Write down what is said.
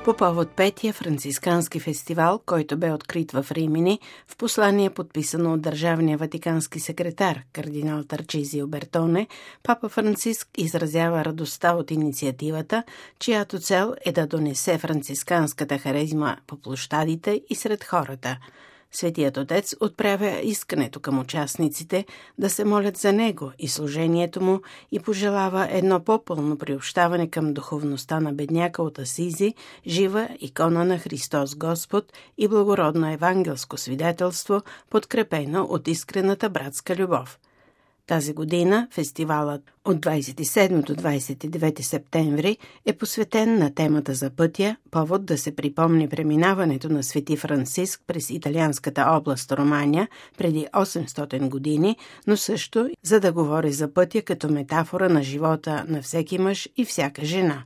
по повод 5-я францискански фестивал, който бе открит в Римини, в послание подписано от държавния ватикански секретар, кардинал Тарчизио Бертоне, папа Франциск изразява радостта от инициативата, чиято цел е да донесе францисканската харизма по площадите и сред хората. Светият Отец отправя искането към участниците да се молят за него и служението му и пожелава едно по-пълно приобщаване към духовността на бедняка от Асизи, жива икона на Христос Господ и благородно евангелско свидетелство, подкрепено от искрената братска любов. Тази година фестивалът от 27 до 29 септември е посветен на темата за пътя, повод да се припомни преминаването на свети Франциск през италианската област Романия преди 800 години, но също за да говори за пътя като метафора на живота на всеки мъж и всяка жена.